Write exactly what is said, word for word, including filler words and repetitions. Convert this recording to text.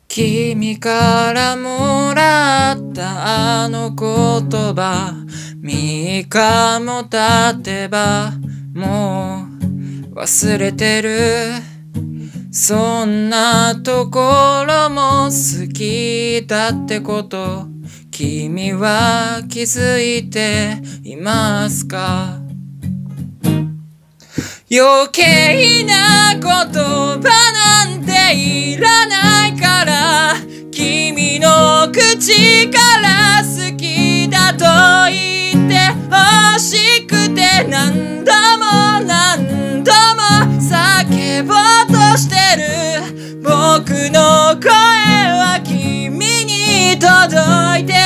君からもらったあの言葉、みっかも経てばもう忘れてる。そんなところも好きだってこと君は気づいていますか？余計な言葉なんていらないから、君の口から好きだと言って欲しくて何度も何度も叫ぼうとしてる。僕の声は君に届いて